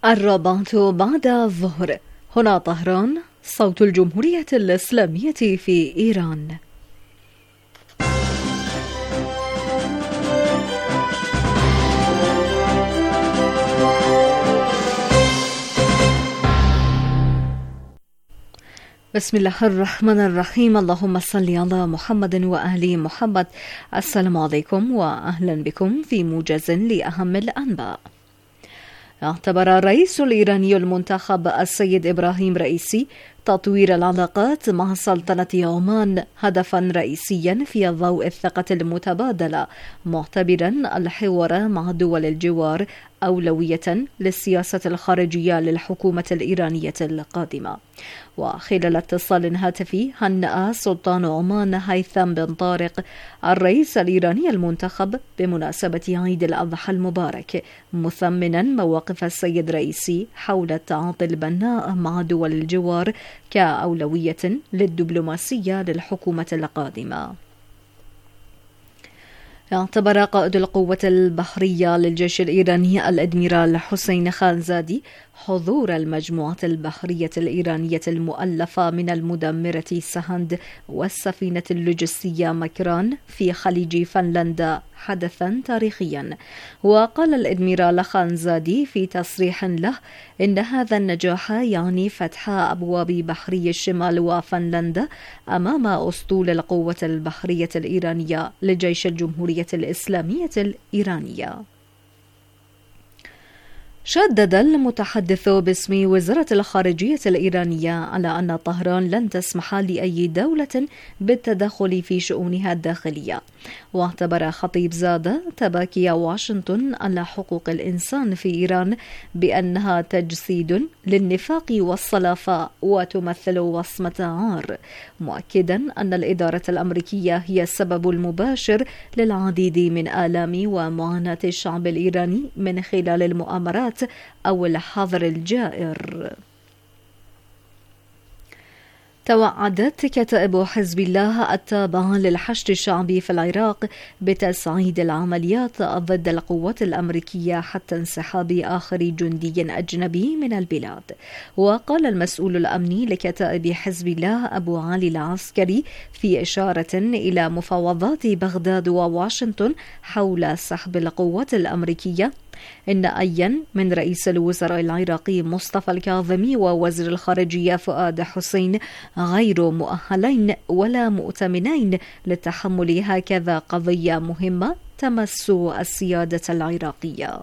الرابعة بعد الظهر. هنا طهران، صوت الجمهورية الإسلامية في إيران. بسم الله الرحمن الرحيم. اللهم صل على محمد وآل محمد. السلام عليكم وأهلا بكم في موجز لأهم الأنباء. اعتبر الرئيس الإيراني المنتخب السيد إبراهيم رئيسي تطوير العلاقات مع سلطنة عمان هدفا رئيسيا في ضوء الثقة المتبادلة، معتبرا الحوار مع دول الجوار أولوية للسياسة الخارجية للحكومة الإيرانية القادمة. وخلال اتصال هاتفي هنأ سلطان عمان هيثم بن طارق الرئيس الإيراني المنتخب بمناسبة عيد الأضحى المبارك، مثمنا مواقف السيد رئيسي حول التعاطي البناء مع دول الجوار كأولوية للدبلوماسية للحكومة القادمة. اعتبر قائد القوة البحرية للجيش الإيراني الأدميرال حسين خانزادي حضور المجموعة البحرية الإيرانية المؤلفة من المدمرة سهند والسفينة اللوجستية مكران في خليج فنلندا حدثا تاريخيا. وقال الأدميرال خانزادي في تصريح له إن هذا النجاح يعني فتح أبواب بحري الشمال وفنلندا أمام أسطول القوة البحرية الإيرانية لجيش الجمهورية الإسلامية الإيرانية. شدد المتحدث باسم وزارة الخارجية الإيرانية على أن طهران لن تسمح لأي دولة بالتدخل في شؤونها الداخلية. واعتبر خطيب زادة تباكي واشنطن على حقوق الإنسان في إيران بأنها تجسيد للنفاق والصلافة وتمثل وصمة عار، مؤكدا أن الإدارة الأمريكية هي السبب المباشر للعديد من آلام ومعاناة الشعب الإيراني من خلال المؤامرات أو الحظر الجائر. توعدت كتائب حزب الله التابعة للحشد الشعبي في العراق بتسعيد العمليات ضد القوات الأمريكية حتى انسحاب آخر جندي أجنبي من البلاد. وقال المسؤول الأمني لكتائب حزب الله أبو علي العسكري في إشارة إلى مفاوضات بغداد وواشنطن حول سحب القوات الأمريكية إن أيا من رئيس الوزراء العراقي مصطفى الكاظمي ووزير الخارجية فؤاد حسين غير مؤهلين ولا مؤتمنين لتحمل هكذا قضية مهمة تمس السيادة العراقية.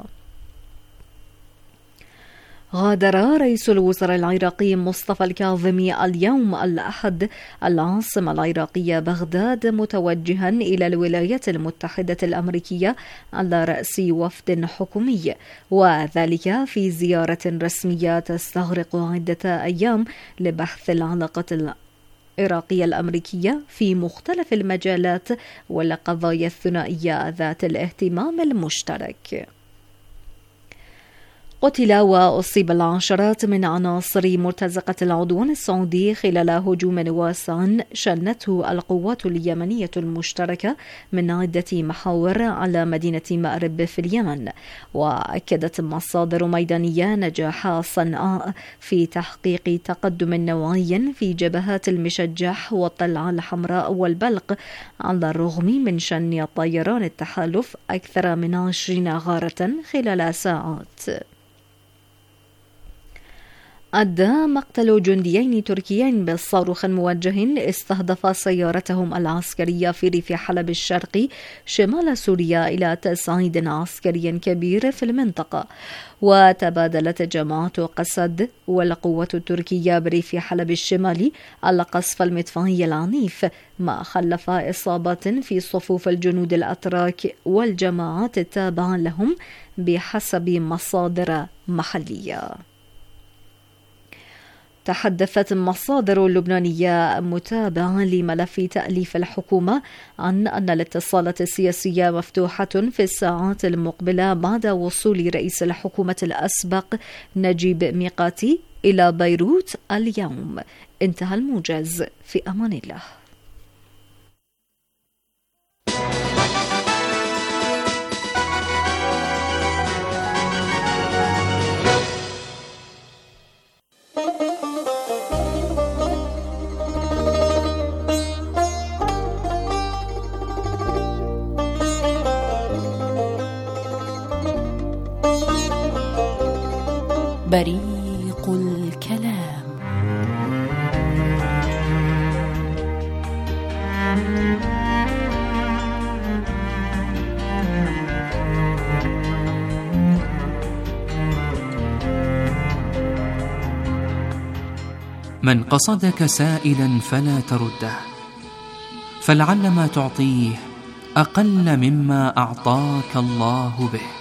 غادر رئيس الوزراء العراقي مصطفى الكاظمي اليوم الأحد العاصمة العراقية بغداد متوجها إلى الولايات المتحدة الأمريكية على رأس وفد حكومي، وذلك في زيارة رسمية تستغرق عدة أيام لبحث العلاقة العراقية الأمريكية في مختلف المجالات والقضايا الثنائية ذات الاهتمام المشترك. قتل وأصيب العشرات من عناصر مرتزقة العدوان السعودي خلال هجوم واسع شنته القوات اليمنية المشتركة من عدة محاور على مدينة مأرب في اليمن. وأكدت مصادر ميدانية نجاح صنعاء في تحقيق تقدم نوعي في جبهات المشجح والطلعة الحمراء والبلق على الرغم من شن طيران التحالف أكثر من 20 غارة خلال ساعات. أدى مقتل جنديين تركيين بصاروخ موجه استهدف سيارتهم العسكرية في ريف حلب الشرقي شمال سوريا إلى تصعيد عسكري كبير في المنطقة. وتبادلت جماعة قسد والقوة التركية بريف حلب الشمالي القصف المدفعي العنيف، ما خلف إصابات في صفوف الجنود الأتراك والجماعات التابعة لهم بحسب مصادر محلية. تحدثت مصادر لبنانية متابعة لملف تأليف الحكومة عن أن الاتصالات السياسية مفتوحة في الساعات المقبلة بعد وصول رئيس الحكومة الأسبق نجيب ميقاتي إلى بيروت اليوم. انتهى الموجز، في أمان الله. بريق الكلام. من قصدك سائلا فلا ترده، فلعل ما تعطيه أقل مما أعطاك الله به.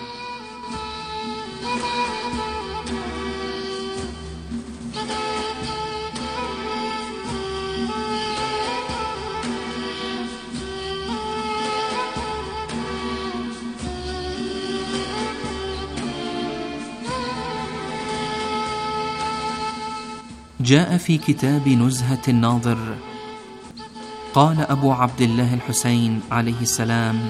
جاء في كتاب نزهة الناظر، قال أبو عبد الله الحسين عليه السلام: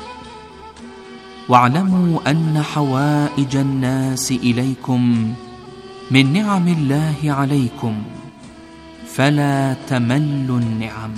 واعلموا أن حوائج الناس إليكم من نعم الله عليكم، فلا تملوا النعم.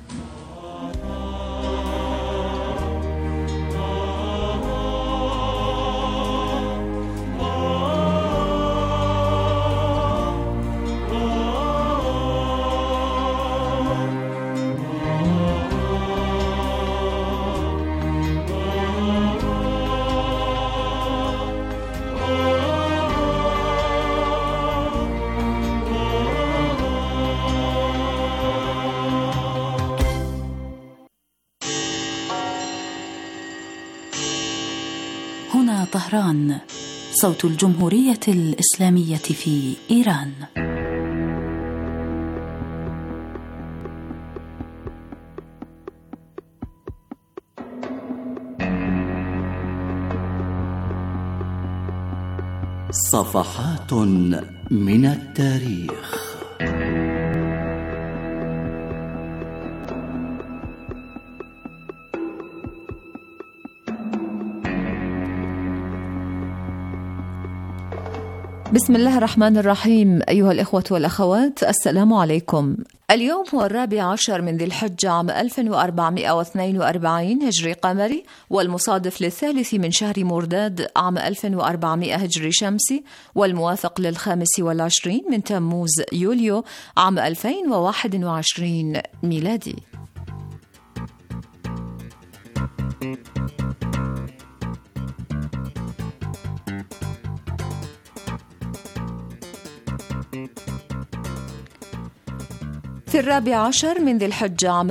هنا طهران، صوت الجمهورية الإسلامية في إيران. صفحات من التاريخ. بسم الله الرحمن الرحيم. أيها الإخوة والأخوات، السلام عليكم. اليوم هو 14 من ذي الحجة عام 1442 هجري قمري، والمصادف للثالث من شهر مرداد عام 1400 هجري شمسي، والموافق ل25 من تموز يوليو عام 2021 ميلادي. في 14 من ذي الحجة عام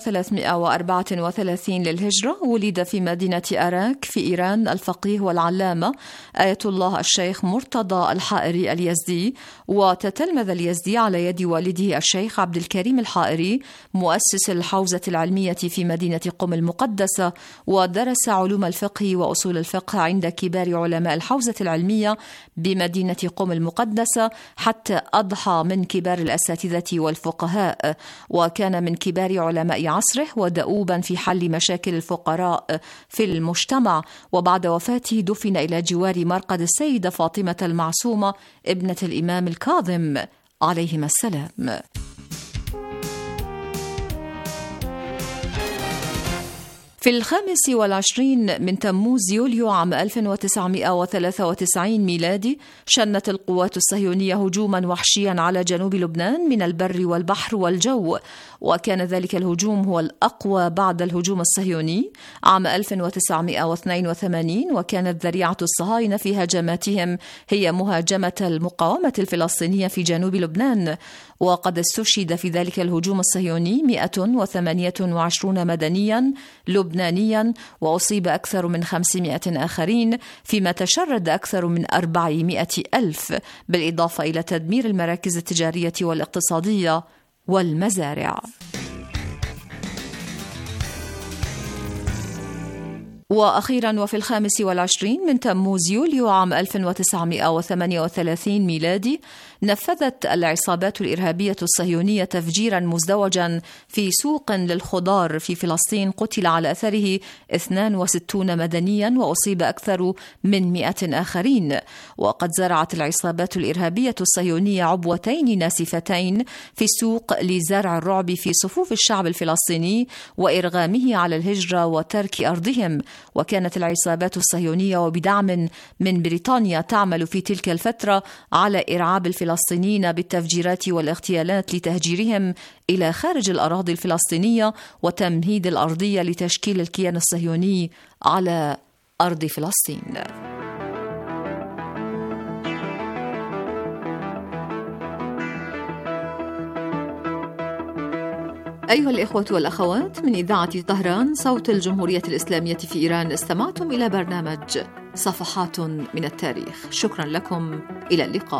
1334 للهجرة ولد في مدينة أراك في إيران الفقيه والعلامة آية الله الشيخ مرتضى الحائري اليزدي، وتتلمذ اليزدي على يد والده الشيخ عبد الكريم الحائري مؤسس الحوزة العلمية في مدينة قم المقدسة، ودرس علوم الفقه وأصول الفقه عند كبار علماء الحوزة العلمية بمدينة قم المقدسة، حتى أضحى من كبار الأساتذة والفقهاء، وكان من كبار علماء عصره ودؤوبا في حل مشاكل الفقراء في المجتمع. وبعد وفاته دفن إلى جوار مرقد السيدة فاطمة المعصومة ابنة الإمام الكاظم عليهما السلام. في 25 من تموز يوليو عام 1993 ميلادي شنت القوات الصهيونية هجوما وحشيا على جنوب لبنان من البر والبحر والجو، وكان ذلك الهجوم هو الأقوى بعد الهجوم الصهيوني عام 1982، وكانت ذريعة الصهاينة في هجماتهم هي مهاجمة المقاومة الفلسطينية في جنوب لبنان. وقد استشهد في ذلك الهجوم الصهيوني 128 مدنيا لبنانيا، وأصيب أكثر من 500 آخرين، فيما تشرد أكثر من 400 ألف، بالإضافة إلى تدمير المراكز التجارية والاقتصادية والمزارع. وأخيرا وفي 25 من تموز يوليو عام 1938 ميلادي نفذت العصابات الإرهابية الصهيونية تفجيرا مزدوجا في سوق للخضار في فلسطين، قتل على أثره 62 مدنيا وأصيب أكثر من 100 آخرين. وقد زرعت العصابات الإرهابية الصهيونية عبوتين ناسفتين في السوق لزرع الرعب في صفوف الشعب الفلسطيني وإرغامه على الهجرة وترك أرضهم، وكانت العصابات الصهيونية وبدعم من بريطانيا تعمل في تلك الفترة على إرعاب الفلسطينيين بالتفجيرات والاغتيالات لتهجيرهم إلى خارج الأراضي الفلسطينية وتمهيد الأرضية لتشكيل الكيان الصهيوني على أرض فلسطين. أيها الإخوة والأخوات، من إذاعة طهران صوت الجمهورية الإسلامية في إيران، استمعتم إلى برنامج صفحات من التاريخ. شكرا لكم، إلى اللقاء.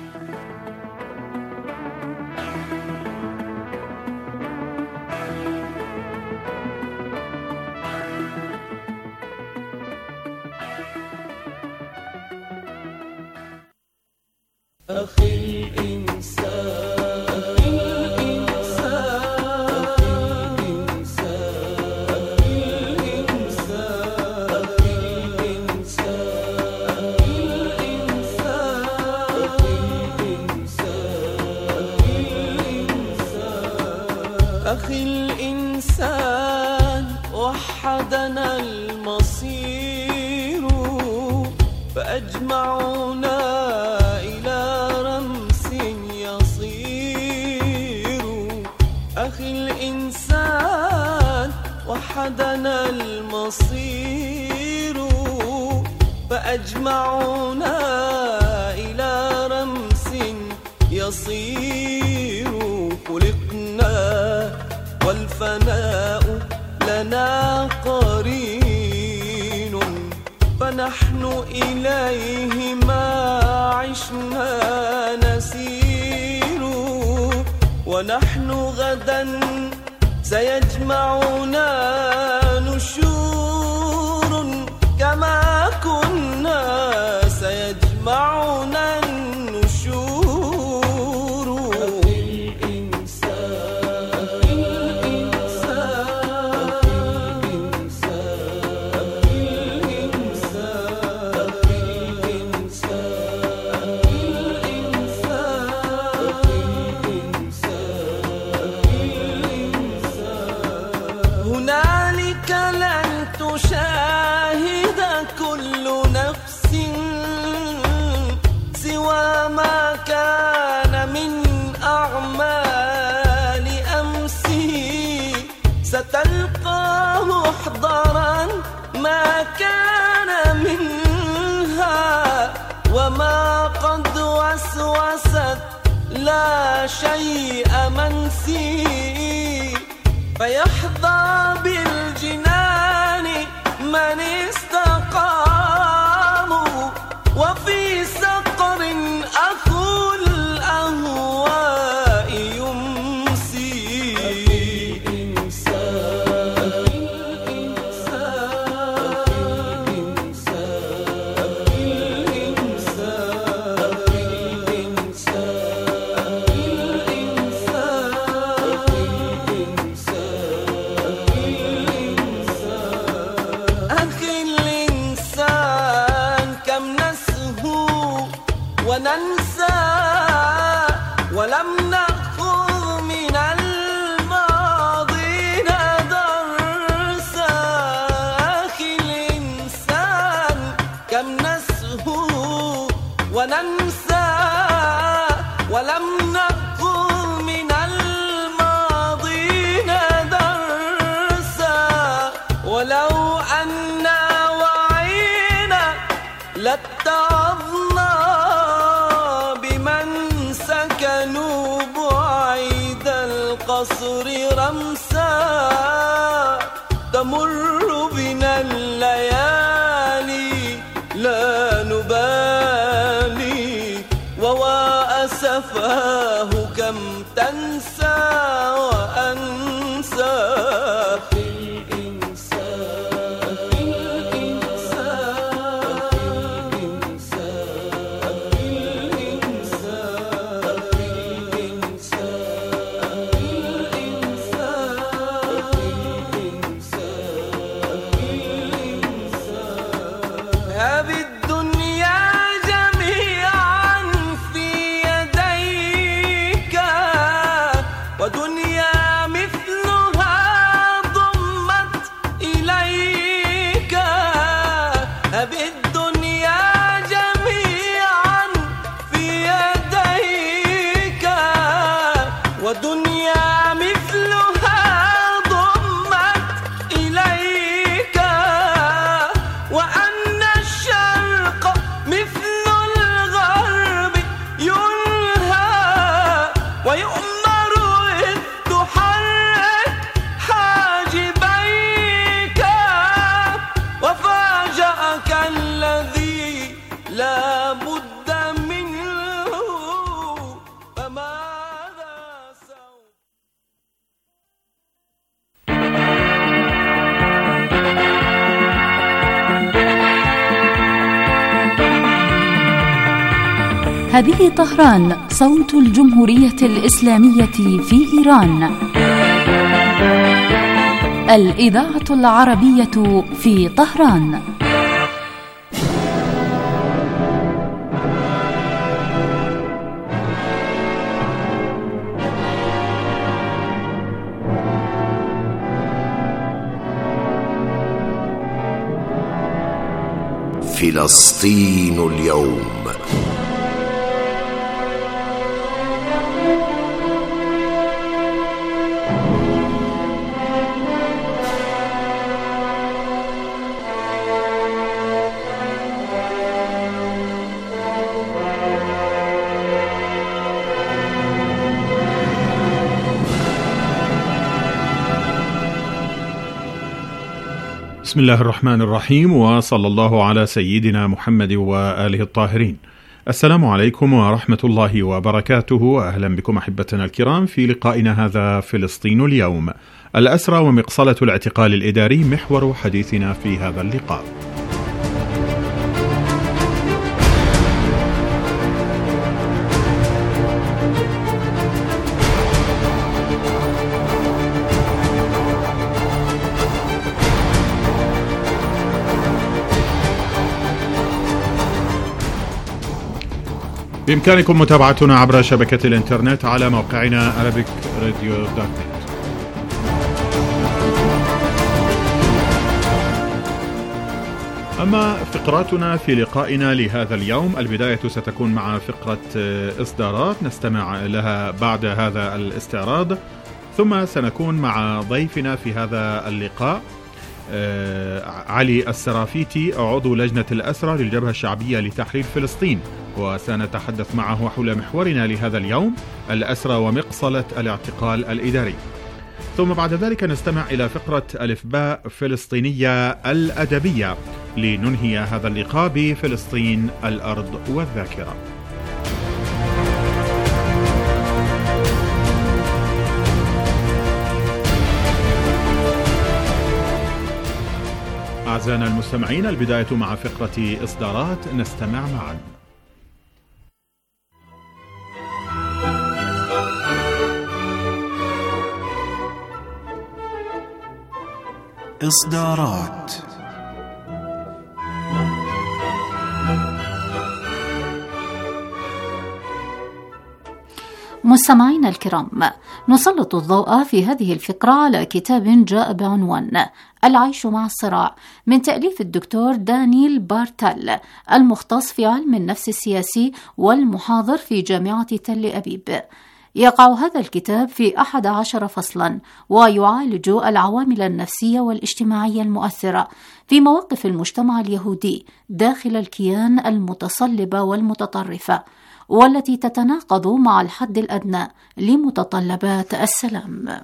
أخي الإنسان أخي الإنسان وحدنا المصير فأجمعنا إلى رمس يصير. أخي الإنسان وحدنا المصير فأجمعنا إلى رمس يصير. خلقنا والفناء لنا قرين فنحن إليه ما عشنا نسير. ونحن غدا سيجمعنا نشور كما كنا سيجمعنا النشور. هنالك لن تشاهد كل نفس سوى ما كان من أعمال أمسي. ستلقى محضرا ما كان منها وما قد وسوست لا شيء منسي. فيحظى بالجنان من استقاموا وفي سقر أخو الأهواء يمسي. وننسى ولم نأخذ من الماضين درسا. أخي الإنسان كم نسهو وننسى ولم نأخذ من الماضين درسا. ولو أنا وعينا لاتعظنا سكنوا بعيد القصر رمسا. تمر بنا الليالي لا نبالي وأسفاه كم تنسى وأنسى. ودنيا مثلها ضمت إليك. بالدنيا جميعا في يديك، ودنيا مثلها ضمت إليك، وأن الشرق مثل الغرب ينهى ويؤمر إذ تحرك حاجبيك، وفاجأك الذي لا بد منه، فماذا سوف هذه طهران، صوت الجمهورية الإسلامية في إيران. الإذاعة العربية في طهران. فلسطين اليوم. بسم الله الرحمن الرحيم، وصلى الله على سيدنا محمد وآله الطاهرين. السلام عليكم ورحمة الله وبركاته. أهلا بكم أحبتنا الكرام في لقائنا هذا فلسطين اليوم. الأسرى ومقصلة الاعتقال الإداري محور حديثنا في هذا اللقاء. بإمكانكم متابعتنا عبر شبكة الإنترنت على موقعنا arabicradio.net. أما فقراتنا في لقائنا لهذا اليوم، البداية ستكون مع فقرة إصدارات نستمع لها بعد هذا الاستعراض، ثم سنكون مع ضيفنا في هذا اللقاء علي السرافيتي، عضو لجنة الأسرى للجبهة الشعبية لتحرير فلسطين، وسنتحدث معه حول محورنا لهذا اليوم، الأسرى ومقصلة الاعتقال الإداري. ثم بعد ذلك نستمع إلى فقرة ألفباء فلسطينية الأدبية لننهي هذا اللقاء بفلسطين الأرض والذاكرة. أعزائنا المستمعين، البداية مع فقرة إصدارات نستمع معا. إصدارات. مستمعينا الكرام، نسلط الضوء في هذه الفقرة على كتاب جاء بعنوان العيش مع الصراع من تأليف الدكتور دانييل بارتال، المختص في علم النفس السياسي والمحاضر في جامعة تل أبيب. يقع هذا الكتاب في 11 فصلا، ويعالج العوامل النفسية والاجتماعية المؤثرة في مواقف المجتمع اليهودي داخل الكيان المتصلبة والمتطرفة، والتي تتناقض مع الحد الأدنى لمتطلبات السلام.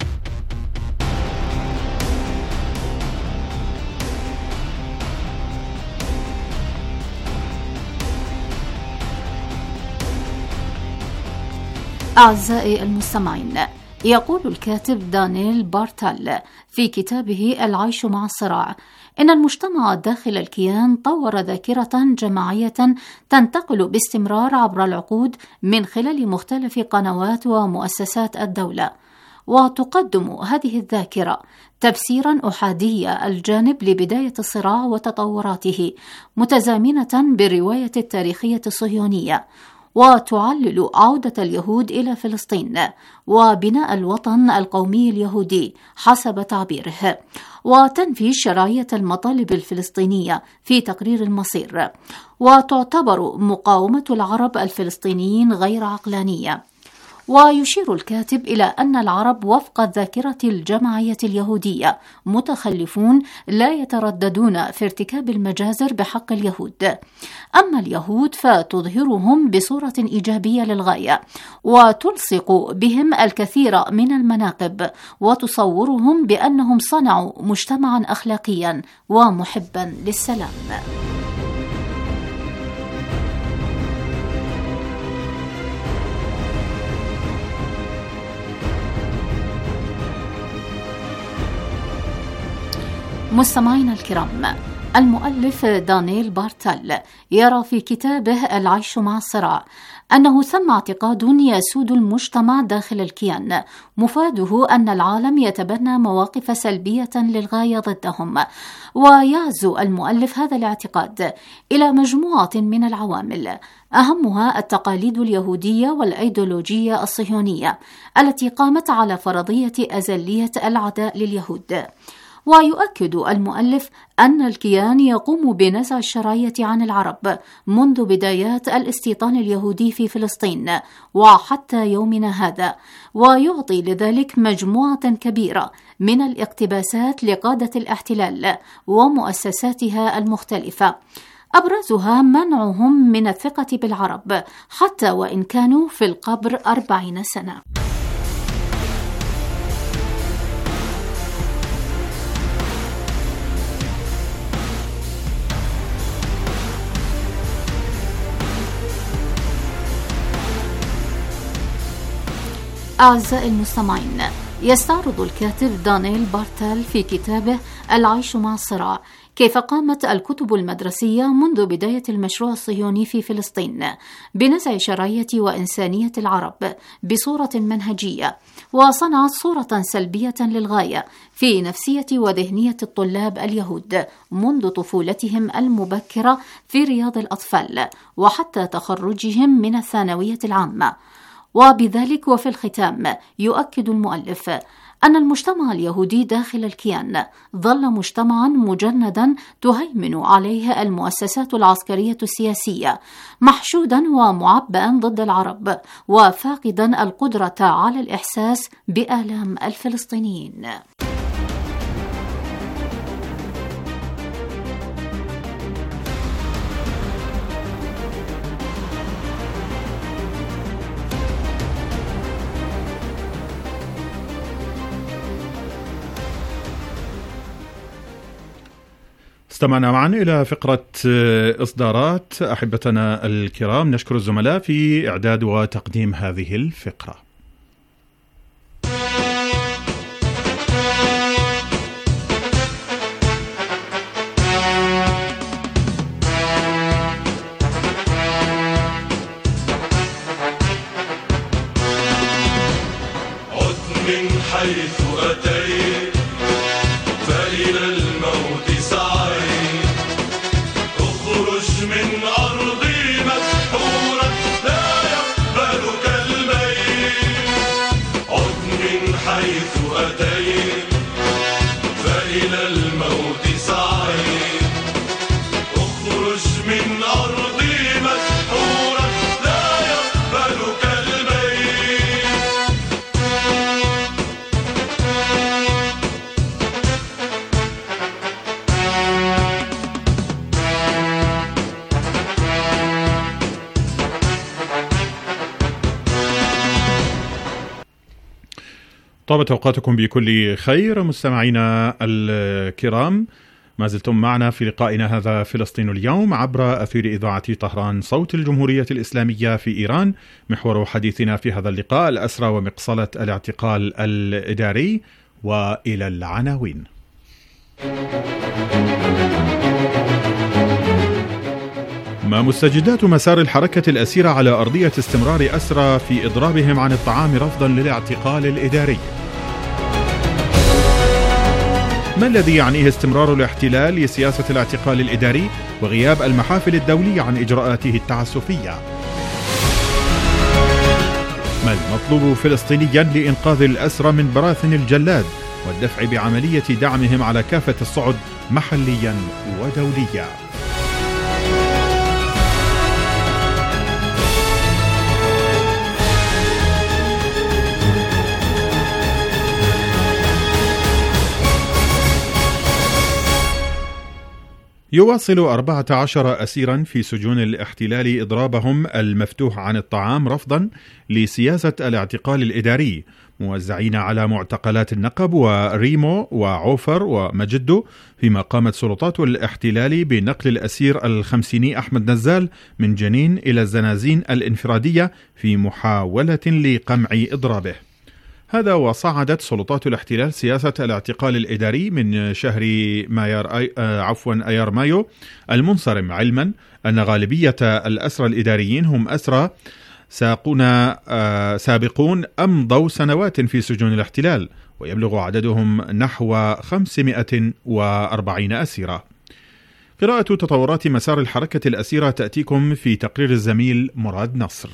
أعزائي المستمعين، يقول الكاتب دانييل بارتال في كتابه العيش مع الصراع إن المجتمع داخل الكيان طور ذاكرة جماعية تنتقل باستمرار عبر العقود من خلال مختلف قنوات ومؤسسات الدولة، وتقدم هذه الذاكرة تفسيرا أحادي الجانب لبداية الصراع وتطوراته، متزامنة بالرواية التاريخية الصهيونية، وتعلل عودة اليهود إلى فلسطين وبناء الوطن القومي اليهودي حسب تعبيره، وتنفي شرعية المطالب الفلسطينية في تقرير المصير، وتعتبر مقاومة العرب الفلسطينيين غير عقلانية. ويشير الكاتب إلى أن العرب وفق الذاكرة الجماعية اليهودية متخلفون لا يترددون في ارتكاب المجازر بحق اليهود، أما اليهود فتظهرهم بصورة إيجابية للغاية، وتلصق بهم الكثير من المناقب، وتصورهم بأنهم صنعوا مجتمعا أخلاقيا ومحبا للسلام. مستمعينا الكرام، المؤلف دانيل بارتل يرى في كتابه العيش مع الصراع أنه ثم اعتقاد يسود المجتمع داخل الكيان، مفاده أن العالم يتبنى مواقف سلبية للغاية ضدهم، ويعزو المؤلف هذا الاعتقاد إلى مجموعة من العوامل، أهمها التقاليد اليهودية والأيديولوجية الصهيونية التي قامت على فرضية أزلية العداء لليهود. ويؤكد المؤلف أن الكيان يقوم بنزع الشرعية عن العرب منذ بدايات الاستيطان اليهودي في فلسطين وحتى يومنا هذا، ويعطي لذلك مجموعة كبيرة من الاقتباسات لقادة الاحتلال ومؤسساتها المختلفة، أبرزها منعهم من الثقة بالعرب حتى وإن كانوا في القبر 40 سنة. أعزائي المستمعين، يستعرض الكاتب دانيل بارتل في كتابه العيش مع الصراع كيف قامت الكتب المدرسية منذ بداية المشروع الصهيوني في فلسطين بنزع شرعية وإنسانية العرب بصورة منهجية، وصنعت صورة سلبية للغاية في نفسية وذهنية الطلاب اليهود منذ طفولتهم المبكرة في رياض الأطفال وحتى تخرجهم من الثانوية العامة. وبذلك وفي الختام يؤكد المؤلف أن المجتمع اليهودي داخل الكيان ظل مجتمعا مجندا تهيمن عليه المؤسسات العسكرية السياسية، محشودا ومعبئا ضد العرب، وفاقدا القدرة على الإحساس بآلام الفلسطينيين. استمعنا معا إلى فقرة إصدارات أحبتنا الكرام. نشكر الزملاء في إعداد وتقديم هذه الفقرة. عد من حيث أتيت فإلى الموت سعيت، اخرج من أرضي مسحورا لا يقبلك الميت. عد من حيث أتيت فإلى الموت سعيت، اخرج من أرضي مسحورا لا يقبلك الميت. طابت أوقاتكم بكل خير مستمعينا الكرام، ما زلتم معنا في لقائنا هذا فلسطين اليوم عبر أثير إذاعة طهران صوت الجمهورية الإسلامية في إيران. محور حديثنا في هذا اللقاء الأسرى ومقصلة الاعتقال الإداري، وإلى العناوين. ما مستجدات مسار الحركة الأسيرة على أرضية استمرار أسرى في إضرابهم عن الطعام رفضا للاعتقال الإداري؟ ما الذي يعنيه استمرار الاحتلال لسياسة الاعتقال الإداري وغياب المحافل الدولية عن إجراءاته التعسفية؟ ما المطلوب فلسطينيا لإنقاذ الأسرى من براثن الجلاد والدفع بعملية دعمهم على كافة الصعد محليا ودوليا. يواصل 14 أسيرا في سجون الاحتلال إضرابهم المفتوح عن الطعام رفضا لسياسة الاعتقال الإداري، موزعين على معتقلات النقب وريمو وعوفر ومجدو، فيما قامت سلطات الاحتلال بنقل الأسير الخمسيني أحمد نزال من جنين إلى الزنازين الانفرادية في محاولة لقمع إضرابه. هذا وصعدت سلطات الاحتلال سياسة الاعتقال الإداري من شهر أيار مايو المنصرم، علما أن غالبية الأسرى الإداريين هم أسرى سابقون أمضوا سنوات في سجون الاحتلال، ويبلغ عددهم نحو 540 أسيرة. قراءة تطورات مسار الحركة الأسيرة تأتيكم في تقرير الزميل مراد نصر.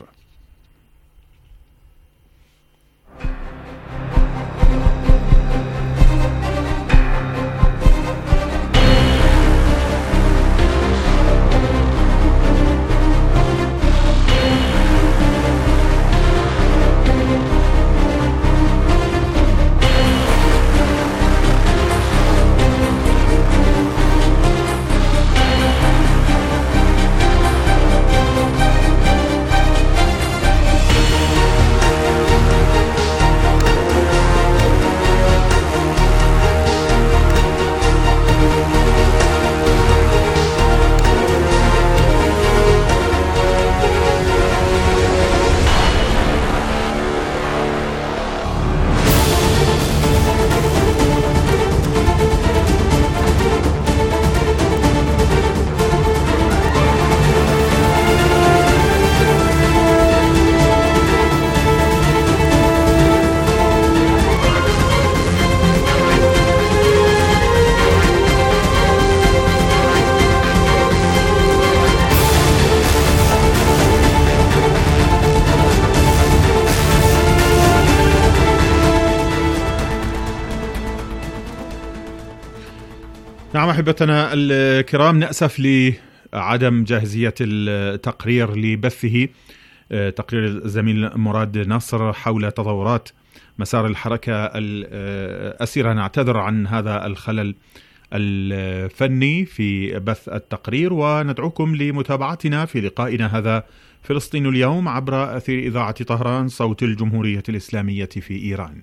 نعم أحبتنا الكرام، نأسف لعدم جاهزية التقرير لبثه، تقرير الزميل مراد نصر حول تطورات مسار الحركة الأسيرة. نعتذر عن هذا الخلل الفني في بث التقرير، وندعوكم لمتابعتنا في لقائنا هذا فلسطين اليوم عبر أثير إذاعة طهران صوت الجمهورية الإسلامية في إيران.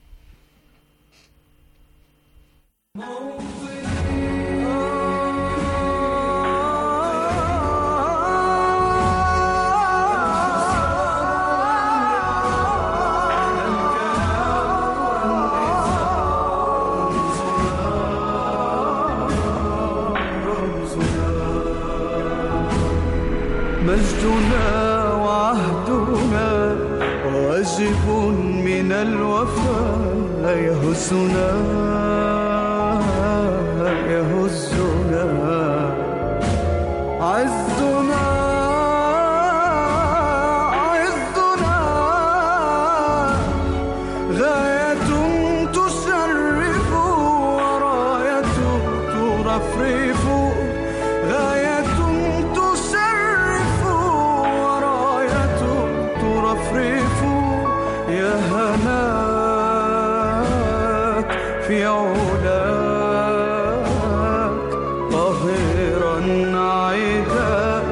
مجدنا وعهدنا واجب من الوفاء يهزنا عزنا غاية تشرف وراية ترفرف، يا هناك في علاك قاهرا عدا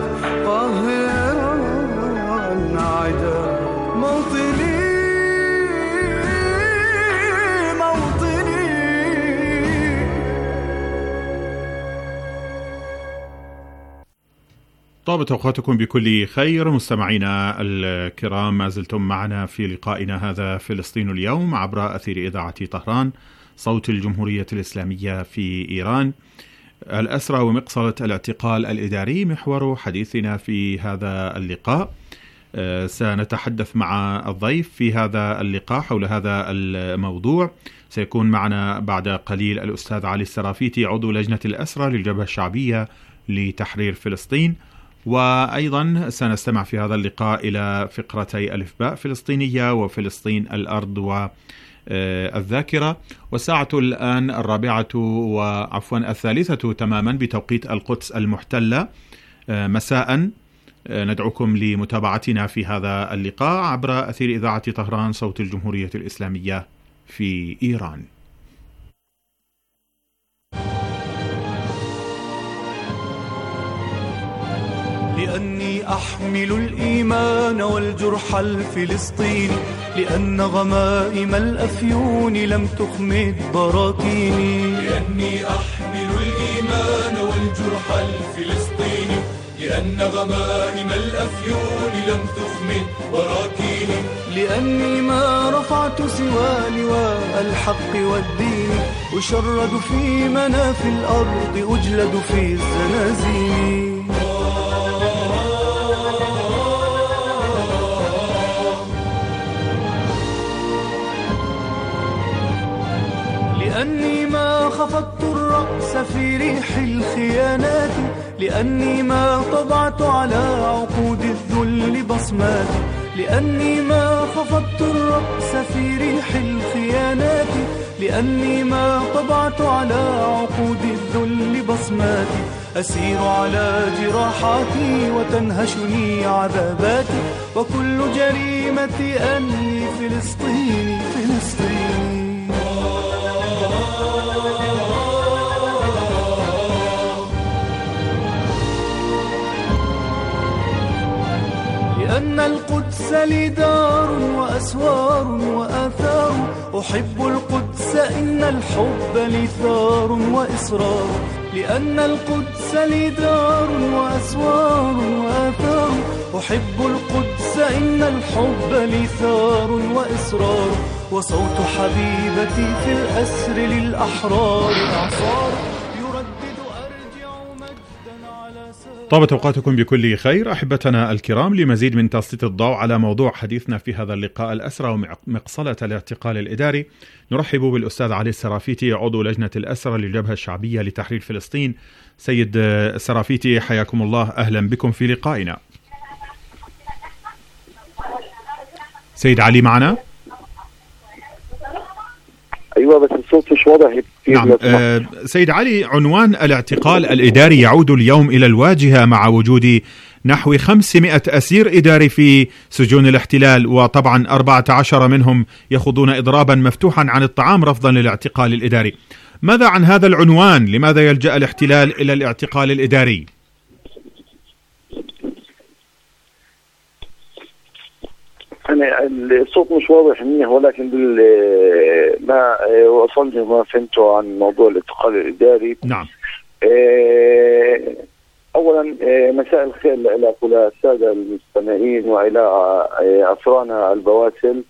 موطني طابت أوقاتكم بكل خير مستمعينا الكرام، ما زلتم معنا في لقائنا هذا فلسطين اليوم عبر أثير إذاعة طهران صوت الجمهورية الإسلامية في إيران. الأسرى ومقصلة الاعتقال الإداري محور حديثنا في هذا اللقاء. سنتحدث مع الضيف في هذا اللقاء حول هذا الموضوع. سيكون معنا بعد قليل الأستاذ علي السرافيتي عضو لجنة الأسرى للجبهة الشعبية لتحرير فلسطين، وأيضا سنستمع في هذا اللقاء إلى فقرتي ألف باء فلسطينية وفلسطين الأرض والذاكرة. والساعة الآن 3 تماما بتوقيت القدس المحتلة مساء. ندعوكم لمتابعتنا في هذا اللقاء عبر أثير إذاعة طهران صوت الجمهورية الإسلامية في إيران. لأني أحمل الإيمان والجرح الفلسطيني، لأن غمائم الأفيون لم تخمد براكيني. لأني أحمل الإيمان والجرح الفلسطيني، لأن غمائم الأفيون لم تخمد براكيني. لأني ما رفعت سوى لواء الحق والدين، أشرد في مناف الأرض أجلد في الزنازين. لأني ما خفضت الرأس في ريح الخيانات، لأني ما طبعت على عقود الذل بصماتي. لأني ما خفضت الرأس في ريح الخيانات، لأني ما طبعت على عقود الذل بصماتي. أسير على جراحاتي وتنهشني عذاباتي، وكل جريمتي أني فلسطيني فلسطيني. لأن القدس لي دار وأسوار وآثار، أحب القدس إن الحب لي ثار وإصرار. لأن القدس لي دار وأسوار وآثار، أحب القدس إن الحب لي ثار وإصرار. وصوت حبيبتي في الأسر للأحرار إعصار، يردد أرجع مجدا على سار. طابت أوقاتكم بكل خير أحبتنا الكرام. لمزيد من تسليط الضوء على موضوع حديثنا في هذا اللقاء، الأسرى ومقصلة الاعتقال الإداري، نرحب بالأستاذ علي السرافيتي عضو لجنة الأسرى للجبهة الشعبية لتحرير فلسطين. سيد السرافيتي حياكم الله، أهلا بكم في لقائنا. سيد علي معنا؟ أيوة بس الصوت مش واضح كتير. نعم. سيد علي، عنوان الاعتقال الإداري يعود اليوم إلى الواجهة مع وجود نحو 500 أسير إداري في سجون الاحتلال، وطبعا 14 منهم يخوضون إضرابا مفتوحا عن الطعام رفضا للاعتقال الإداري. ماذا عن هذا العنوان؟ لماذا يلجأ الاحتلال إلى الاعتقال الإداري؟ أنا الصوت مش واضح منيح، ولكن ما وصلني وما فهمته عن موضوع الاعتقال الإداري. نعم. أولا مساء الخير لك وللسادة المستمعين وإلى أسرانا البواسل.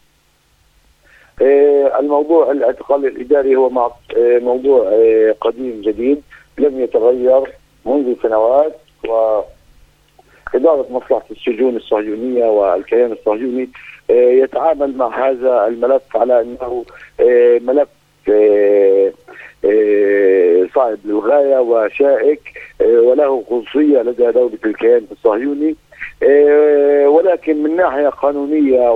الموضوع الاعتقال الإداري هو موضوع قديم جديد لم يتغير منذ سنوات، وإدارة مصلحة السجون الصهيونية والكيان الصهيوني يتعامل مع هذا الملف على أنه ملف صعب للغاية وشائك وله خصوصية لدى دولة الكيان الصهيوني، ولكن من ناحية قانونية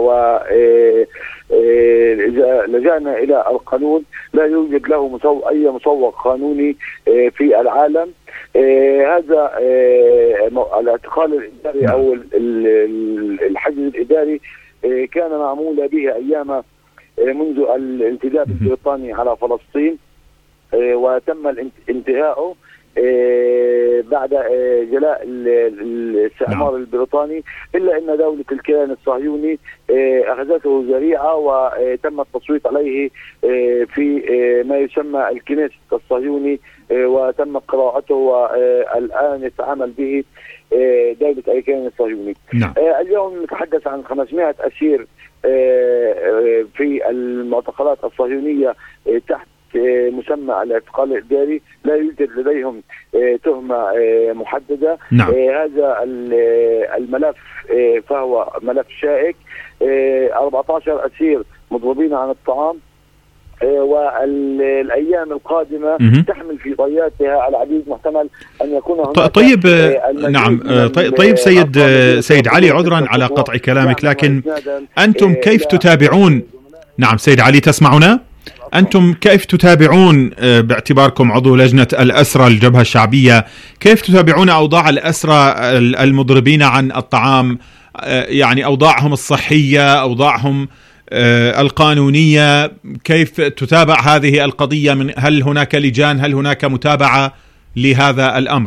إذا لجأنا إلى القانون لا يوجد له أي مسوق قانوني في العالم. هذا الاعتقال الإداري أو الحجز الإداري كان معمول به أيام منذ الانتداب البريطاني على فلسطين، وتم انتهاؤه بعد جلاء الاستعمار البريطاني، إلا أن دولة الكيان الصهيوني أخذته ذريعة وتم التصويت عليه في ما يسمى الكنيست الصهيوني، وتم قراءته والآن يتعامل به دولة الكيان الصهيوني. اليوم نتحدث عن 500 أسير في المعتقلات الصهيونية تحت مسمى الاعتقال الإداري، لا يوجد لديهم تهمة محددة. هذا الملف فهو ملف شائك. 14 أسير مضروبين عن الطعام، والأيام القادمة تحمل في طياتها العديد، محتمل أن يكون هناك طيب نعم طيب سيد علي، عذرا على قطع كلامك، لكن أنتم كيف تتابعون؟ نعم سيد علي تسمعنا؟ أنتم كيف تتابعون باعتباركم عضو لجنة الأسرى الجبهة الشعبية، كيف تتابعون أوضاع الأسرى المضربين عن الطعام؟ يعني أوضاعهم الصحية، أوضاعهم القانونية، كيف تتابع هذه القضية؟ هل هناك لجان، هل هناك متابعة لهذا الأمر؟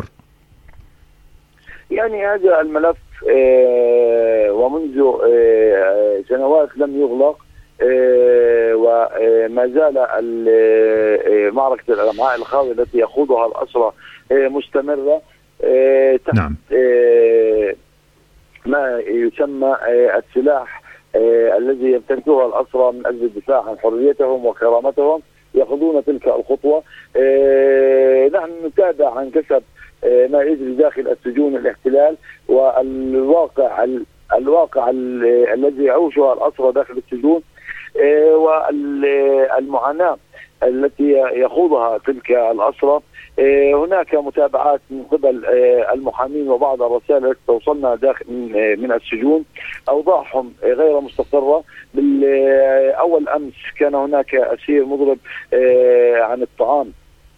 يعني هذا الملف ومنذ سنوات لم يغلق، وما زال معركة الأمعاء الخاوية التي يخوضها الأسرى مستمرة تحت ما يسمى السلاح الذي يمتلكه الأسرى من أجل الدفاع عن حريتهم وكرامتهم، يأخذون تلك الخطوة. نحن نتابع عن كسب ما يجري داخل السجون الاحتلال، والواقع الذي يعيشها الأسرى داخل السجون، والمعاناة التي يخوضها تلك الأسرى. هناك متابعات من قبل المحامين وبعض الرسائل التي توصلنا داخل من السجون. أوضاعهم غير مستقرة. أول أمس كان هناك أسير مضرب عن الطعام،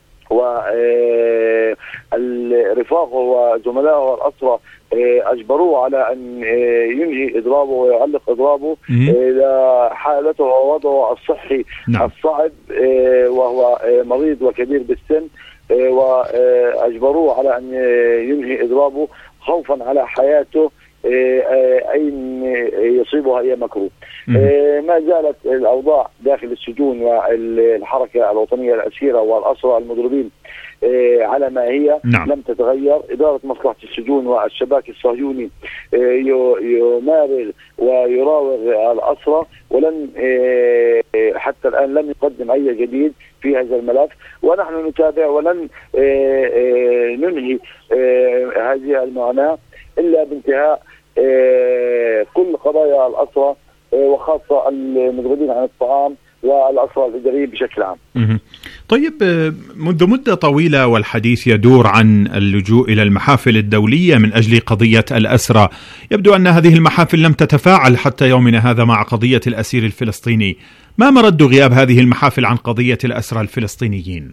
ورفاقه وزملائه الأسرى أجبروه على أن ينهي إضرابه ويعلق إضرابه إلى حالته ووضعه الصحي الصعب، وهو مريض وكبير بالسن، وأجبروه على أن ينهي إضرابه خوفا على حياته أين يصيبها أي مكروه. ما زالت الأوضاع داخل السجون والحركة الوطنية الأسيرة والأسرى المضربين على ما هي لم تتغير. إدارة مصلحة السجون والشباك الصهيوني يمارر ويراوغ الأسرى، ولن حتى الآن لم يقدم أي جديد في هذا الملف، ونحن نتابع ولن ننهي هذه المعاناة إلا بانتهاء كل قضايا الأسرى، وخاصة المضربين عن الطعام والأسرى الإداريين بشكل عام. طيب، منذ مدة طويلة والحديث يدور عن اللجوء إلى المحافل الدولية من أجل قضية الأسرى. يبدو أن هذه المحافل لم تتفاعل حتى يومنا هذا مع قضية الأسير الفلسطيني. ما مرد غياب هذه المحافل عن قضية الأسرى الفلسطينيين؟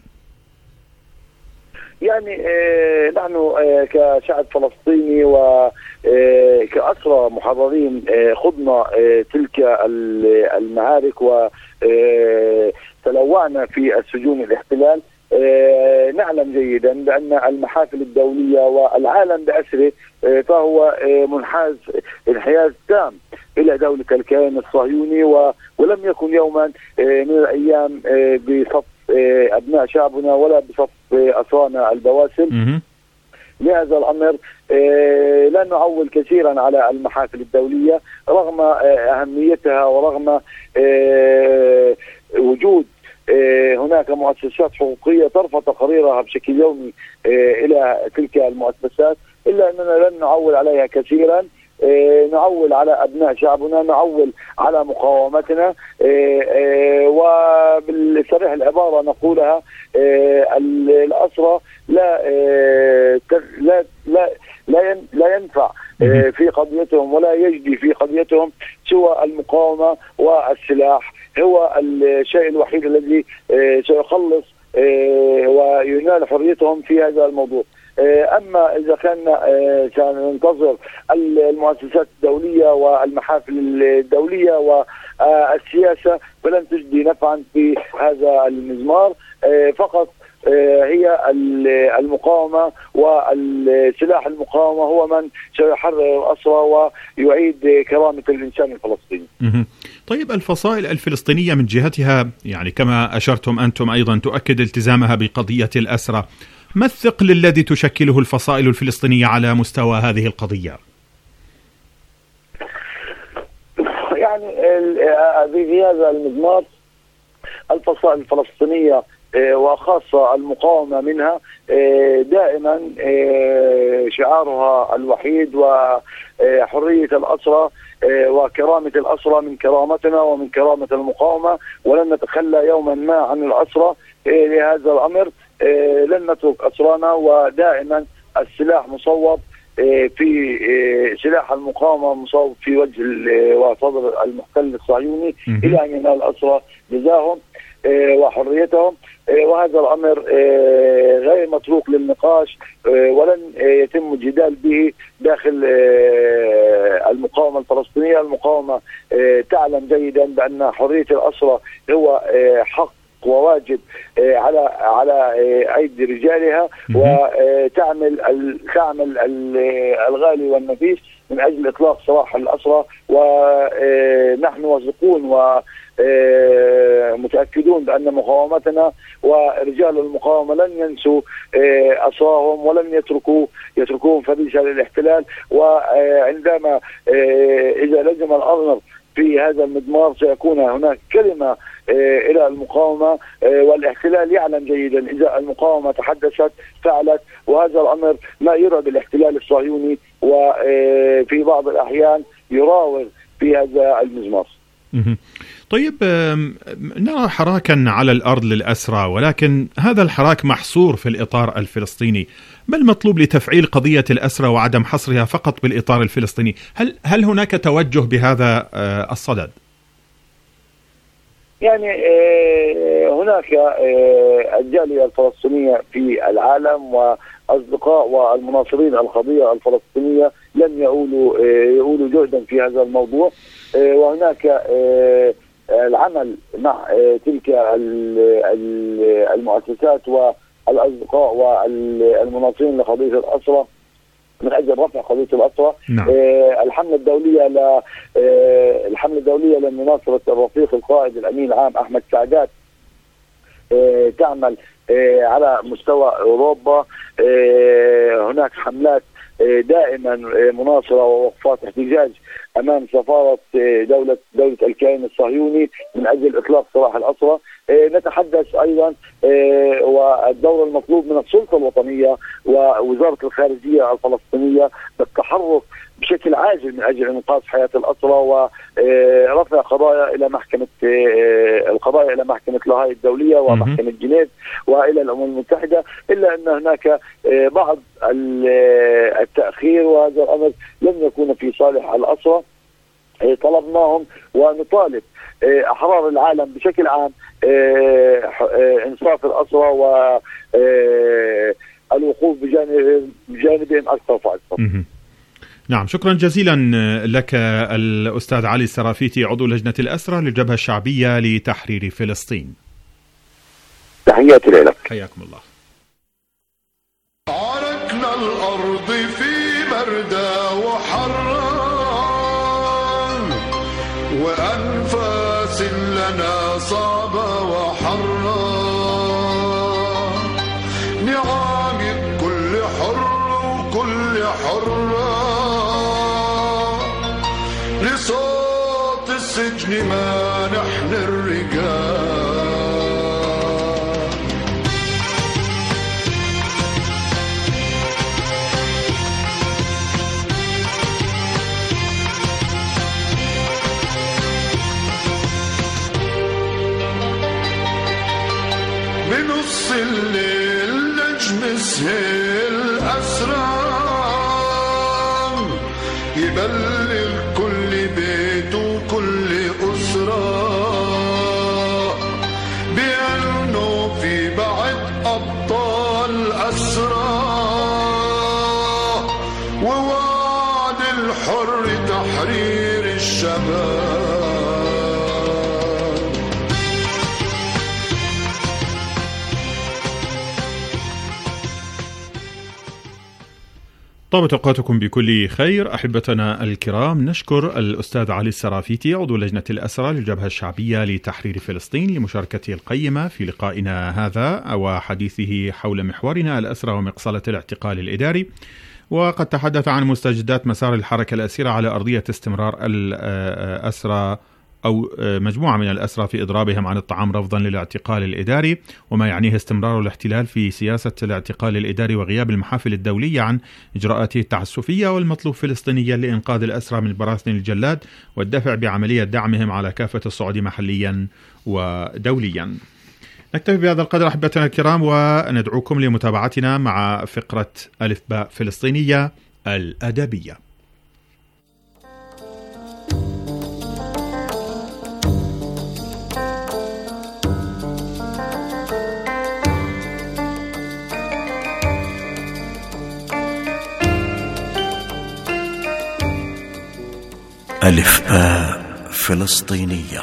يعني نحن كشعب فلسطيني وكأسرى محررين خضنا تلك المعارك وتلوعنا في السجون الاحتلال. نعلم جيدا بأن المحافل الدولية والعالم بأسره فهو منحاز انحياز تام إلى دولة الكيان الصهيوني، ولم يكن يوما من الأيام بصف أبناء شعبنا ولا بصف أسرانا البواسل. لهذا الأمر لا نعول كثيرا على المحافل الدولية رغم أهميتها، ورغم وجود هناك مؤسسات حقوقية ترفع تقاريرها بشكل يومي إلى تلك المؤسسات، إلا أننا لن نعول عليها كثيرا. نعول على أبناء شعبنا، نعول على مقاومتنا، وبالصريح العبارة نقولها: الأسرى لا ينفع في قضيتهم ولا يجدي في قضيتهم سوى المقاومة والسلاح. هو الشيء الوحيد الذي سيخلص وينال حريتهم في هذا الموضوع. أما إذا كان سننتظر المؤسسات الدولية والمحافل الدولية والسياسة فلن تجدي نفعا في هذا المزمار. فقط هي المقاومة والسلاح المقاومة هو من سيحرر الأسرى ويعيد كرامة الإنسان الفلسطيني. طيب، الفصائل الفلسطينية من جهتها يعني كما أشرتم أنتم أيضا تؤكد التزامها بقضية الأسرى. ما الثقل الذي تشكله الفصائل الفلسطينية على مستوى هذه القضية؟ يعني في هذا المضمار الفصائل الفلسطينية وخاصة المقاومة منها دائما شعارها الوحيد وحرية الأسرى وكرامة الأسرى من كرامتنا ومن كرامة المقاومة، ولن نتخلى يوما ما عن الأسرى. لهذا الأمر لن نترك أسرانا، ودائما السلاح مصوب في سلاح المقاومة مصوب في وجه وصدر المحتل الصهيوني إلى أن ينال الأسرى جزاهم وحريتهم. وهذا الأمر غير متروك للنقاش ولن يتم الجدال به داخل المقاومة الفلسطينية. المقاومة تعلم جيدا بأن حرية الأسرى هو حق وواجب على أيدي رجالها، وتعمل الغالي والنفيس من أجل إطلاق سراح الأسرى. ونحن واثقون ومتأكدون بأن مقاومتنا ورجال المقاومة لن ينسوا أسراهم ولن يتركوهم فريسة للاحتلال. وعندما إذا لزم الأمر في هذا المضمار سيكون هناك كلمة إلى المقاومة، والاحتلال يعلم جيدا إذا المقاومة تحدثت فعلت، وهذا الأمر ما يرى الاحتلال الصهيوني وفي بعض الأحيان يراوغ في هذا المضمار. طيب، نرى حراكا على الأرض للأسرى، ولكن هذا الحراك محصور في الإطار الفلسطيني. ما المطلوب لتفعيل قضية الأسرى وعدم حصرها فقط بالإطار الفلسطيني؟ هل هناك توجه بهذا الصدد؟ يعني هناك الجالية الفلسطينية في العالم وأصدقاء والمناصرين القضية الفلسطينية لم يؤولوا جهدا في هذا الموضوع، وهناك العمل مع تلك المؤسسات والأصدقاء والمناصرين لقضية الأسرى من أجل رفع قضية الأسرى. نعم. الحملة الدولية لمناصرة الرفيق القائد الأمين العام أحمد سعدات تعمل على مستوى أوروبا. هناك حملات دائما مناصرة ووقفات احتجاج أمام سفارة دولة الكيان الصهيوني من أجل إطلاق سراح الأسرى. نتحدث أيضا والدور المطلوب من السلطة الوطنية ووزارة الخارجية الفلسطينية بالتحرك بشكل عاجل من أجل إنقاذ حياة الأسرى ورفع قضايا إلى محكمة لاهاي الدولية ومحكمة جنيف وإلى الأمم المتحدة، إلا أن هناك بعض التأخير، وهذا الأمر لم يكون في صالح الأسرى. طلبناهم ونطالب أحرار العالم بشكل عام إنصاف الأسرى والوقوف بجانبهم أكثر فأكثر. نعم، شكرا جزيلا لك الأستاذ علي السرافيتي، عضو لجنة الأسرى للجبهة الشعبية لتحرير فلسطين. تحياتي لك. حياكم الله. عركنا الأرض في بردة وحرا وأنفاس لنا صعبة وحرا، نعاقب كل حر وكل حرة لصوت السجن ما نحن الرجال. بنص الليل نجم سهل أسرار يبلغ كل بيت وكل أسرة بأنه في بعد أبطال أسرى، ووعد الحر تحرير الشباب. طابت أوقاتكم بكل خير أحبتنا الكرام. نشكر الأستاذ علي السرافيتي، عضو لجنة الأسرى للجبهة الشعبية لتحرير فلسطين، لمشاركته القيمة في لقائنا هذا وحديثه حول محورنا الأسرى ومقصلة الاعتقال الإداري. وقد تحدث عن مستجدات مسار الحركة الأسيرة على أرضية استمرار الأسرى أو مجموعة من الأسرى في إضرابهم عن الطعام رفضا للاعتقال الإداري، وما يعنيه استمرار الاحتلال في سياسة الاعتقال الإداري وغياب المحافل الدولية عن إجراءاته التعسفية، والمطلوب فلسطينيا لإنقاذ الأسرى من براثن الجلاد والدفع بعملية دعمهم على كافة الصعود محليا ودوليا. نكتفي بهذا القدر أحبتنا الكرام، وندعوكم لمتابعتنا مع فقرة ألف باء فلسطينية الأدبية. ألف باء فلسطينية.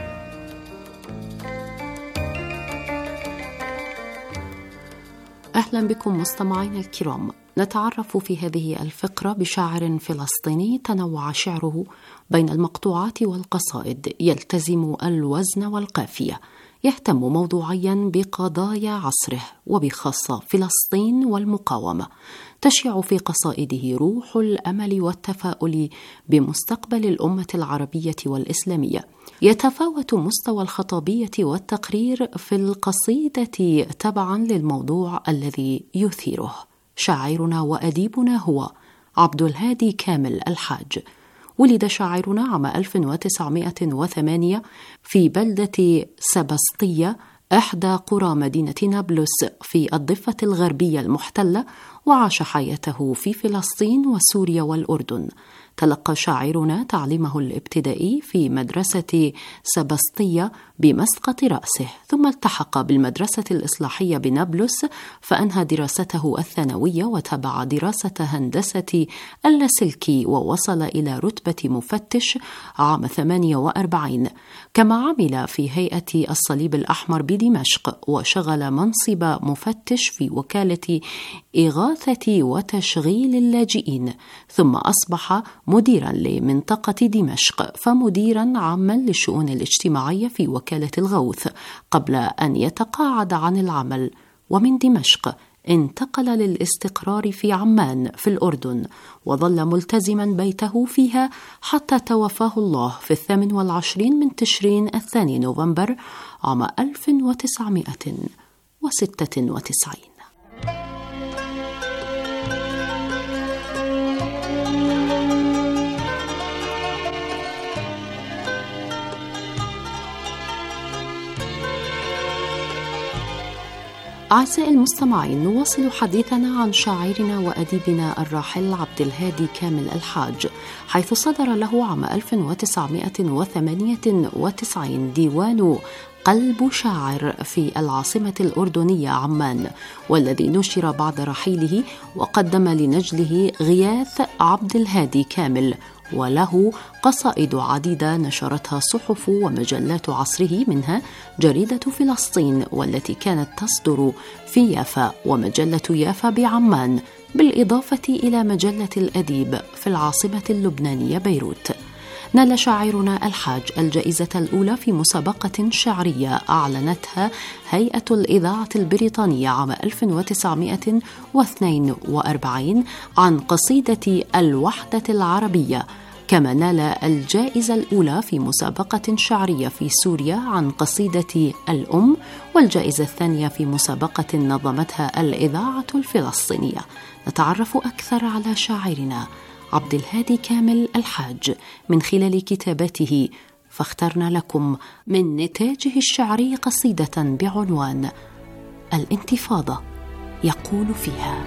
أهلا بكم مستمعينا الكرام. نتعرف في هذه الفقرة بشاعر فلسطيني تنوع شعره بين المقطوعات والقصائد، يلتزم الوزن والقافية، يهتم موضوعيا بقضايا عصره وبخاصة فلسطين والمقاومة. تشيع في قصائده روح الأمل والتفاؤل بمستقبل الأمة العربية والإسلامية. يتفاوت مستوى الخطابية والتقرير في القصيدة تبعا للموضوع الذي يثيره. شاعرنا وأديبنا هو عبد الهادي كامل الحاج. ولد شاعرنا عام 1908 في بلدة سبسطية إحدى قرى مدينة نابلس في الضفة الغربية المحتلة، وعاش حياته في فلسطين وسوريا والأردن. تلقى شاعرنا تعليمه الابتدائي في مدرسة سبسطية بمسقط رأسه، ثم التحق بالمدرسة الإصلاحية بنابلس، فأنهى دراسته الثانوية وتابع دراسة هندسة اللاسلكي، ووصل إلى رتبة مفتش عام 48. كما عمل في هيئة الصليب الأحمر بدمشق، وشغل منصب مفتش في وكالة إغاثة وتشغيل اللاجئين، ثم أصبح مديرا لمنطقة دمشق، فمديرا عاما للشؤون الاجتماعية في وكالة الغوث، قبل أن يتقاعد عن العمل. ومن دمشق انتقل للاستقرار في عمان في الأردن، وظل ملتزما بيته فيها حتى توفاه الله في 28 من تشرين الثاني نوفمبر عام 1996. أعزائي المستمعين، نواصل حديثنا عن شاعرنا وأديبنا الراحل عبد الهادي كامل الحاج، حيث صدر له عام 1998 ديوان قلب شاعر في العاصمة الأردنية عمان، والذي نشر بعد رحيله، وقدم لنجله غياث عبد الهادي كامل، وله قصائد عديدة نشرتها صحف ومجلات عصره، منها جريدة فلسطين والتي كانت تصدر في يافا، ومجلة يافا بعمان، بالإضافة إلى مجلة الأديب في العاصمة اللبنانية بيروت. نال شاعرنا الحاج الجائزة الأولى في مسابقة شعرية أعلنتها هيئة الإذاعة البريطانية عام 1942 عن قصيدة الوحدة العربية. كما نال الجائزة الأولى في مسابقة شعرية في سوريا عن قصيدة الأم، والجائزة الثانية في مسابقة نظمتها الإذاعة الفلسطينية. نتعرف أكثر على شاعرنا عبد الهادي كامل الحاج من خلال كتاباته، فاخترنا لكم من نتاجه الشعري قصيدة بعنوان الانتفاضة، يقول فيها: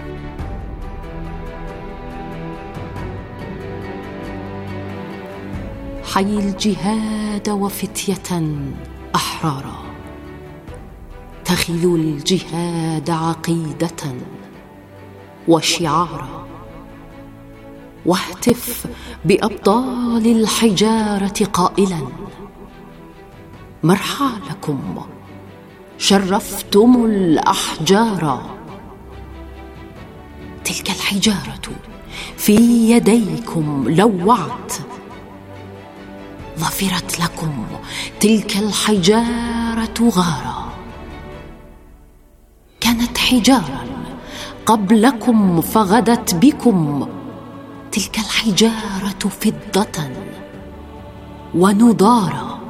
حي الجهاد وفتية أحرارا، اتخذوا الجهاد عقيدة وشعارا، واهتف بأبطال الحجارة قائلا: مرحى لكم، شرفتم الأحجار. تلك الحجارة في يديكم لوعت، ظفرت لكم تلك الحجارة غارا. كانت حجارا قبلكم فغدت بكم، تلك الحجارة فضة ونضارا.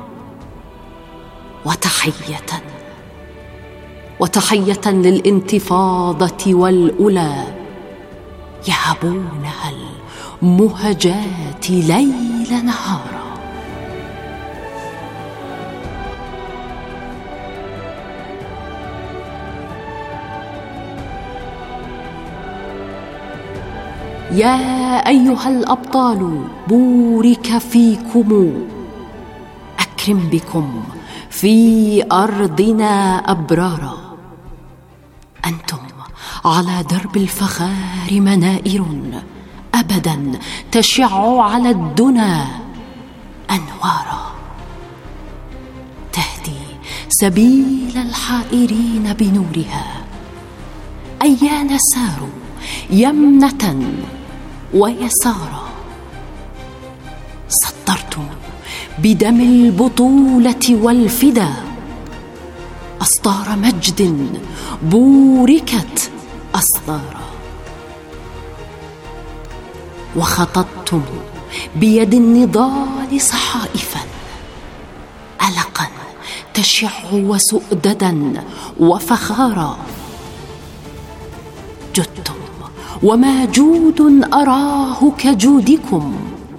وتحية للانتفاضة والأولى يهبونها المهجات ليل نهارا. يا أيها الأبطال بورك فيكم، أكرم بكم في أرضنا أبرارا. أنتم على درب الفخار منائر أبدا تشع على الدنا أنوارا، تهدي سبيل الحائرين بنورها. أيان ساروا يمنة ويسارا، سطرتم بدم البطولة والفدا أسطار مجد بوركت أسطارا، وخططتم بيد النضال صحائفا ألقا تشع وسؤددا وفخارا. جدتم وما جود أراه كجودكم،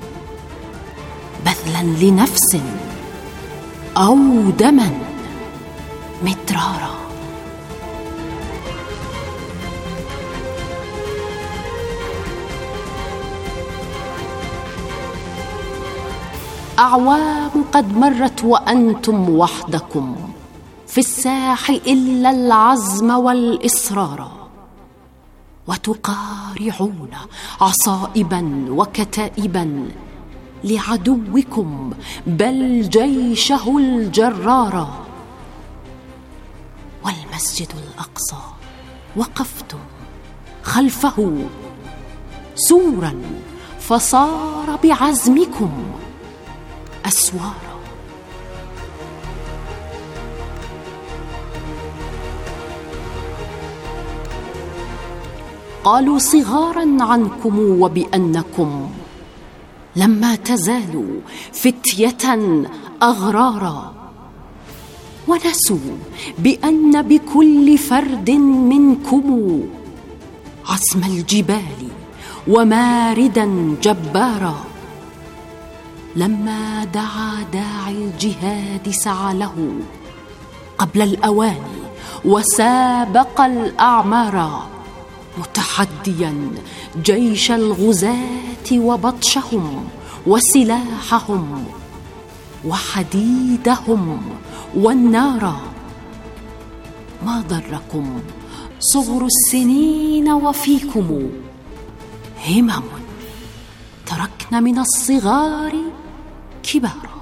بذلا لنفس أو دما مدرارا. أعوام قد مرت وأنتم وحدكم في الساح إلا العزم والإصرار، وتقارعون عصائبا وكتائبا لعدوكم بل جيشه الجرار. والمسجد الأقصى وقفتم خلفه سورا فصار بعزمكم أسوارا. قالوا صغارا عنكم وبأنكم لما تزالوا فتية أغرارا، ونسوا بأن بكل فرد منكم عزم الجبال وماردا جبارا. لما دعا داعي الجهاد سعى له قبل الأوان وسابق الأعمار، متحديا جيش الغزاة وبطشهم وسلاحهم وحديدهم والنار. ما ضركم صغر السنين وفيكم همم تركن من الصغار كبارا.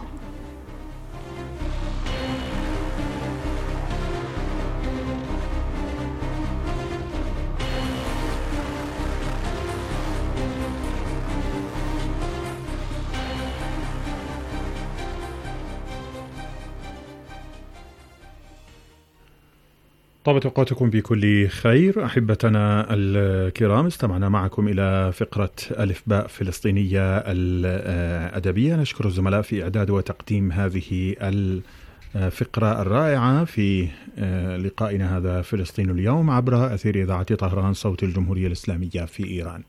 طابت أوقاتكم بكل خير. أحبتنا الكرام، استمعنا معكم إلى فقرة ألف باء فلسطينية الأدبية. نشكر الزملاء في إعداد وتقديم هذه الفقرة الرائعة في لقائنا هذا فلسطين اليوم عبر أثير إذاعة طهران صوت الجمهورية الإسلامية في إيران.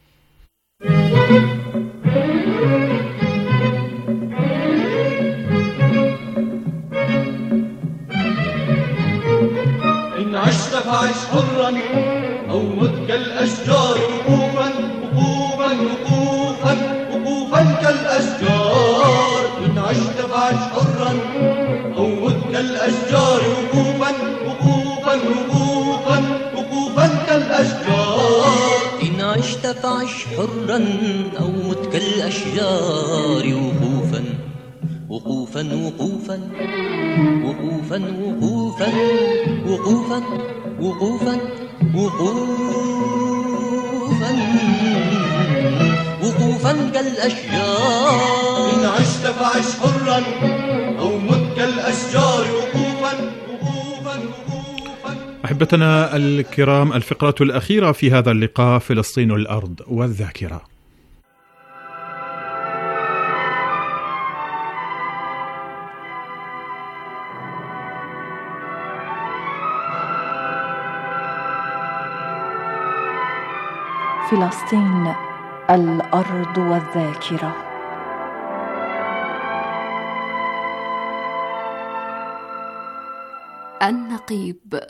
إن عشت فعش حرا أو مت كالأشجار وقوفا وقوفا وقوفا وقوفا كالأشجار. إن عشت فعش حرا أو مت كالأشجار وقوفا وقوفا وقوفا وقوفا كالأشجار. إن عشت فعش حرا أو مت كالأشجار وقوفا وقوفا وقوفا وقوفا وقوفا وقوفا وقوفا وقوفا وقوفا كالأشجار. إن عشت فعش حرا أو مت كالأشجار وقوفا وقوفا وقوفا. أحبتنا الكرام، الفقرة الأخيرة في هذا اللقاء فلسطين الأرض والذاكرة. فلسطين الأرض والذاكرة. النقيب.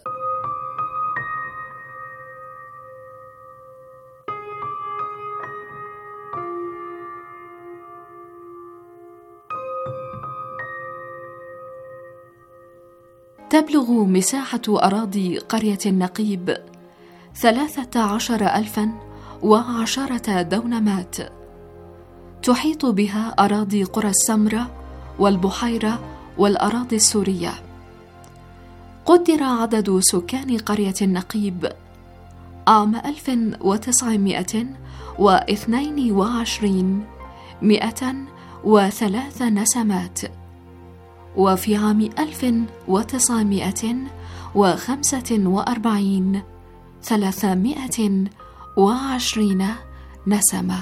تبلغ مساحة أراضي قرية النقيب 13,010 دونمات. تحيط بها أراضي قرى السمرة والبحيرة والأراضي السورية. قدر عدد سكان قرية النقيب عام 1922 103 نسمات، وفي عام 1945 320 نسمة.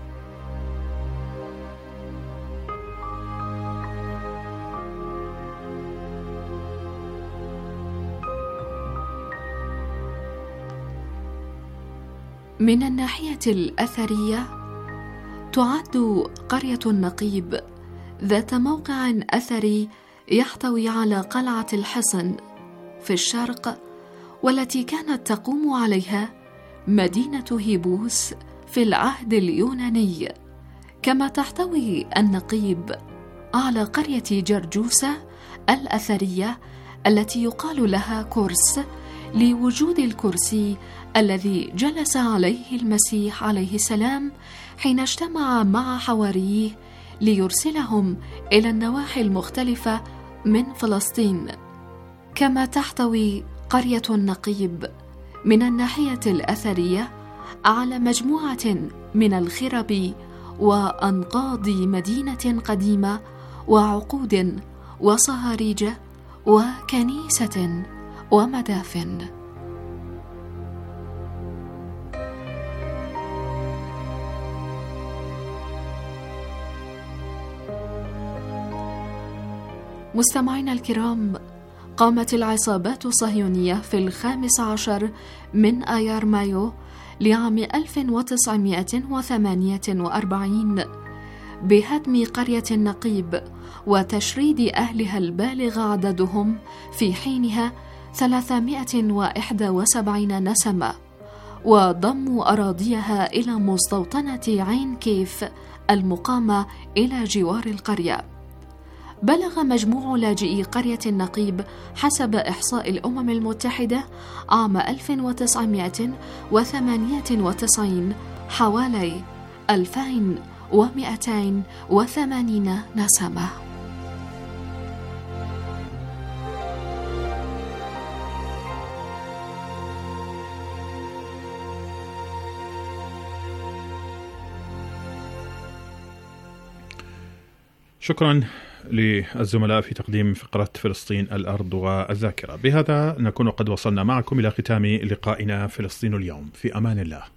من الناحية الأثرية تعد قرية النقيب ذات موقع أثري يحتوي على قلعة الحصن في الشرق، والتي كانت تقوم عليها مدينة هيبوس في العهد اليوناني. كما تحتوي النقيب على قرية جرجوسة الأثرية التي يقال لها كرس، لوجود الكرسي الذي جلس عليه المسيح عليه السلام حين اجتمع مع حواريه ليرسلهم إلى النواحي المختلفة من فلسطين. كما تحتوي قرية النقيب من الناحية الأثرية على مجموعة من الخرب وأنقاض مدينة قديمة وعقود وصهاريج وكنيسة ومدافن. مستمعينا الكرام، قامت العصابات الصهيونية في 15 من آيار مايو لعام 1948 بهدم قرية النقيب وتشريد أهلها البالغ عددهم في حينها 371 نسمة، وضموا أراضيها إلى مستوطنة عين كيف المقامة إلى جوار القرية. بلغ مجموع لاجئي قرية النقيب حسب إحصاء الأمم المتحدة عام 1998 حوالي 2280 نسمة. شكرا للزملاء في تقديم فقرة فلسطين الأرض والذاكرة. بهذا نكون قد وصلنا معكم إلى ختام لقائنا فلسطين اليوم. في أمان الله.